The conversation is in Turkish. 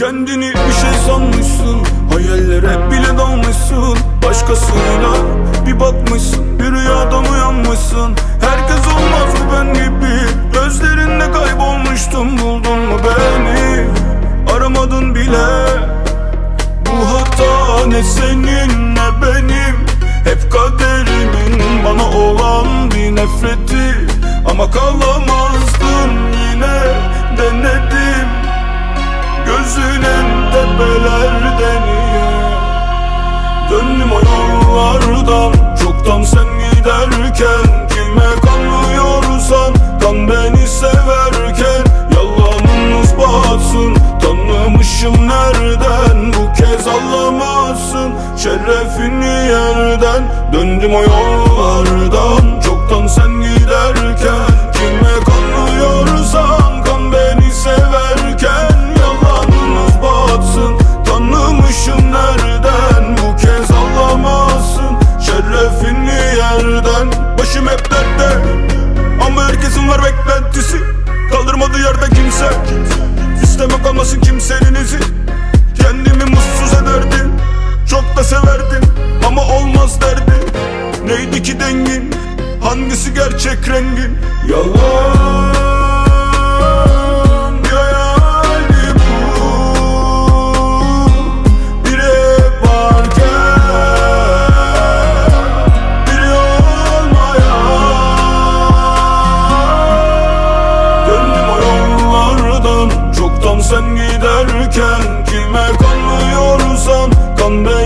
Kendini bir şey sanmışsın, hayallere bile dalmışsın. Başkasıyla bir bakmışsın, bir rüyadan uyanmışsın. Herkes olmaz mı ben gibi, gözlerinde kaybolmuştum. Buldun mu beni, aramadın bile. Bu hata ne senin ne benim, hep kaderimin bana olan bir nefreti. Ama kalamazdım, yine denedim. Gözünün tepelerde niye? Döndüm o yollardan çoktan sen giderken. Kime kanmıyorsan kan beni severken. Yalanınız batsın, tanımışım nereden? Bu kez ağlamazsın şerefini yerden. Döndüm o yollardan çoktan sen giderken. Kime kanmıyorsan kan beni severken. Yalanınız batsın, tanımışım nereden? Bu kez ağlamazsın şerefini yerden. Başım hep dertte ama herkesin var beklentisi. Kaldırmadı yerde kimse, isteme kalmasın kimsenin izi. Kendimi mutsuz ederdim, çok da severdim ama olmaz derdi. Neydi ki dengin, hangisi gerçek rengin? Yalan hayali bu, biri varken biri olmayan. Döndüm o yollardan çoktan sen giderken. Kime kanmıyorsan kan beni